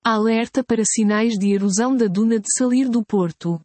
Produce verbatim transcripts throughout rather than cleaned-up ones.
Alerta para sinais de erosão da duna de Salir do Porto.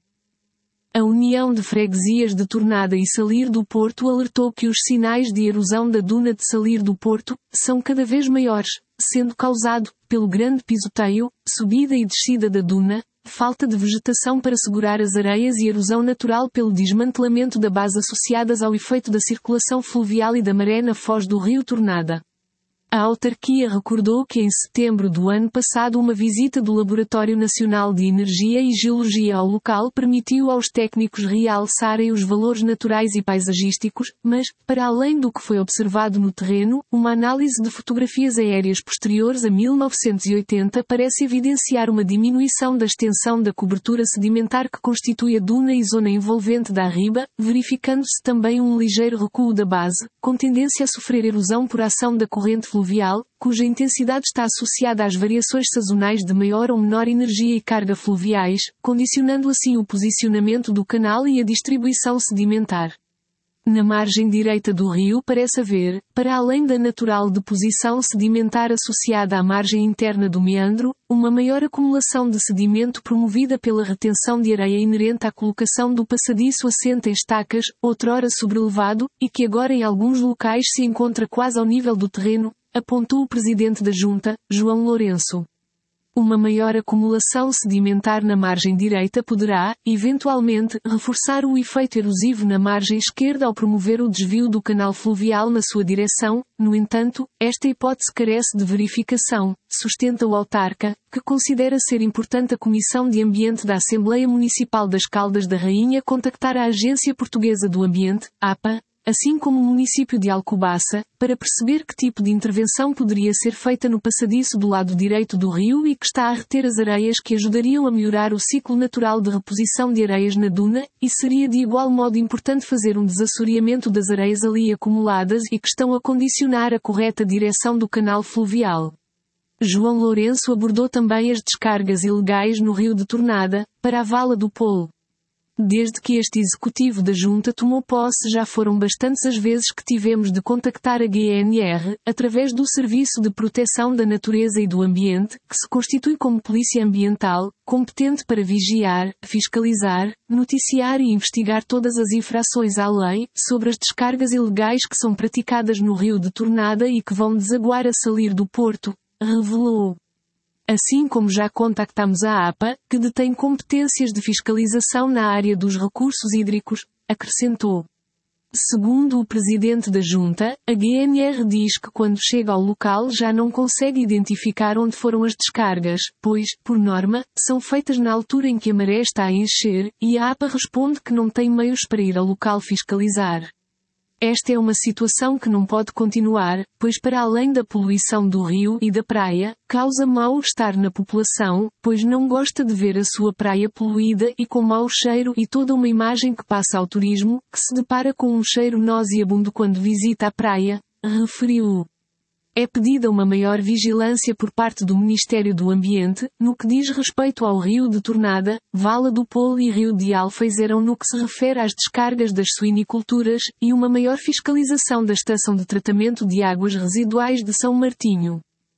A União de Freguesias de Tornada e Salir do Porto alertou que os sinais de erosão da duna de Salir do Porto são cada vez maiores, sendo causado pelo grande pisoteio, subida e descida da duna, falta de vegetação para segurar as areias e erosão natural pelo desmantelamento da base associadas ao efeito da circulação fluvial e da maré na foz do rio Tornada. A autarquia recordou que em setembro do ano passado uma visita do Laboratório Nacional de Energia e Geologia ao local permitiu aos técnicos realçarem os valores naturais e paisagísticos, mas, para além do que foi observado no terreno, uma análise de fotografias aéreas posteriores a mil novecentos e oitenta parece evidenciar uma diminuição da extensão da cobertura sedimentar que constitui a duna e zona envolvente da arriba, verificando-se também um ligeiro recuo da base, com tendência a sofrer erosão por ação da corrente fluvial, cuja intensidade está associada às variações sazonais de maior ou menor energia e carga fluviais, condicionando assim o posicionamento do canal e a distribuição sedimentar. Na margem direita do rio parece haver, para além da natural deposição sedimentar associada à margem interna do meandro, uma maior acumulação de sedimento promovida pela retenção de areia inerente à colocação do passadiço assente em estacas, outrora sobrelevado, e que agora em alguns locais se encontra quase ao nível do terreno, apontou o presidente da Junta, João Lourenço. Uma maior acumulação sedimentar na margem direita poderá, eventualmente, reforçar o efeito erosivo na margem esquerda ao promover o desvio do canal fluvial na sua direção. No entanto, esta hipótese carece de verificação, sustenta o autarca, que considera ser importante a Comissão de Ambiente da Assembleia Municipal das Caldas da Rainha contactar a Agência Portuguesa do Ambiente, A P A, assim como o município de Alcobaça, para perceber que tipo de intervenção poderia ser feita no passadiço do lado direito do rio e que está a reter as areias que ajudariam a melhorar o ciclo natural de reposição de areias na duna, e seria de igual modo importante fazer um desassoreamento das areias ali acumuladas e que estão a condicionar a correta direção do canal fluvial. João Lourenço abordou também as descargas ilegais no rio de Tornada, para a Vala do Polo. Desde que este executivo da Junta tomou posse já foram bastantes as vezes que tivemos de contactar a G N R, através do Serviço de Proteção da Natureza e do Ambiente, que se constitui como polícia ambiental, competente para vigiar, fiscalizar, noticiar e investigar todas as infrações à lei, sobre as descargas ilegais que são praticadas no rio de Tornada e que vão desaguar a Salir do Porto, revelou. Assim como já contactamos a A P A, que detém competências de fiscalização na área dos recursos hídricos, acrescentou. Segundo o presidente da Junta, a G N R diz que quando chega ao local já não consegue identificar onde foram as descargas, pois, por norma, são feitas na altura em que a maré está a encher, e a A P A responde que não tem meios para ir ao local fiscalizar. Esta é uma situação que não pode continuar, pois para além da poluição do rio e da praia, causa mal-estar na população, pois não gosta de ver a sua praia poluída e com mau cheiro e toda uma imagem que passa ao turismo, que se depara com um cheiro nauseabundo quando visita a praia, referiu. É pedida uma maior vigilância por parte do Ministério do Ambiente, no que diz respeito ao rio de Tornada, Vala do Polo e rio de Alfeizerão no que se refere às descargas das suiniculturas, e uma maior fiscalização da Estação de Tratamento de Águas Residuais de São Martinho.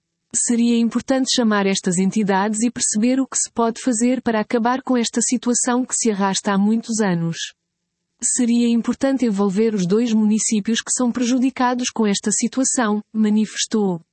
Seria importante chamar estas entidades e perceber o que se pode fazer para acabar com esta situação que se arrasta há muitos anos. Seria importante envolver os dois municípios que são prejudicados com esta situação, manifestou.